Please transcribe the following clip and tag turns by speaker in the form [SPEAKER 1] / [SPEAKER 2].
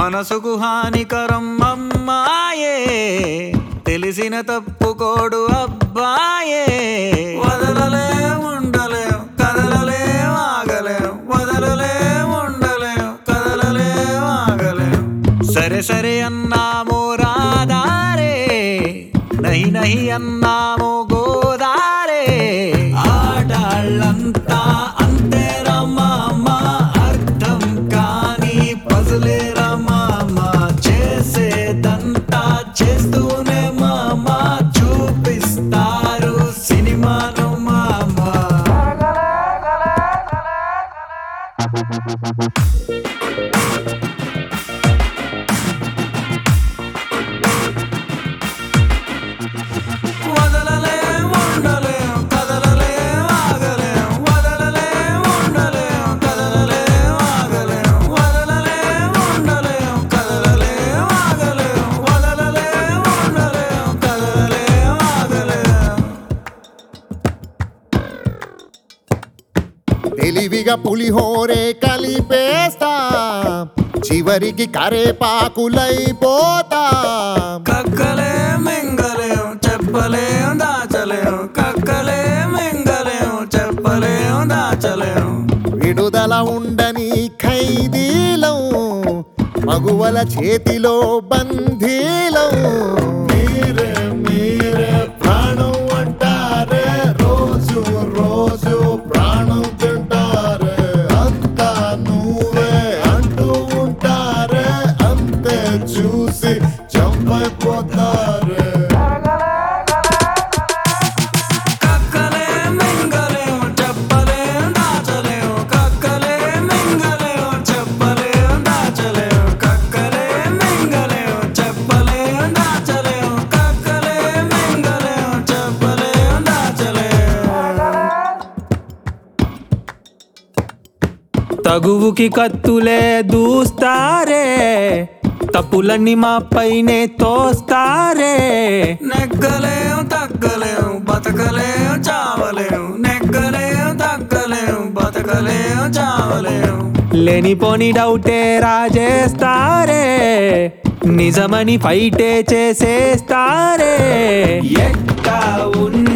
[SPEAKER 1] మనసుకు హానికరం అమ్మాయే, తెలిసిన తప్పుకోడు అబ్బాయే. వదలలేం ఉండలేం కదలలేం ఆగలేం, వదలలేం ఉండలేం కదలలేం ఆగలేం. సరే సరే అన్నాము రాదారే, నహి నహి అన్నాము గోదారే. ఆడాళ్ళంతా అంతే రమామ, అర్థం కాని పజలే రమామ. చేసేదంతా చేస్తూనే మామ, చూపిస్తారు సినిమాను మామ. వదలలేం ఉండలేం కదలలేం ఆగలేం, వదలలేం ఉండలేం కదలలేం ఆగలేం, వదలలేం ఉండలేం కదలలేం ఆగలేం, వదలలేం ఉండలేం కదలలేం ఆగలేం.
[SPEAKER 2] తెలివిగా పులిహోరే కలిపేస్తా, చివరికి కరేపాకులైపోతా.
[SPEAKER 1] కక్కలేం మింగలేం చెప్పలేం దాచలేం, కక్కలేం మింగలేం చెప్పలేం దాచలేం.
[SPEAKER 2] విడుదల ఉండని ఖైదీలం, మగువల చేతిలో బందీలం. మీరే మీరే ప్రాణం అంటారే, రోజు రోజు ప్రాణం తింటారే. అంతా నువ్వే అంటూ ఉంటారే, అంతే చూసి చంపైపోతారే.
[SPEAKER 1] కక్కలేం మింగలేం చెప్పలేం దాచలేం, కక్కలేం మింగలేం చెప్పలేం దాచలేం, కక్కలేం మింగలేం చెప్పలేం దాచలేం, కక్కలేం మింగలేం చెప్పలేం దాచలేం. తగువుకి కత్తులే దూస్తారే, తప్పులన్నీ మా పైనే తోస్తారే. నెగ్గలేం తగ్గలేం బతకలేం చావలేం, నెగ్గలేం తగ్గలేం బతకలేం చావలేం. లేనిపోని డౌటే రాజేస్తారే, నిజమని ఫైటే చేసేస్తారే. ఎట్టా ఉన్న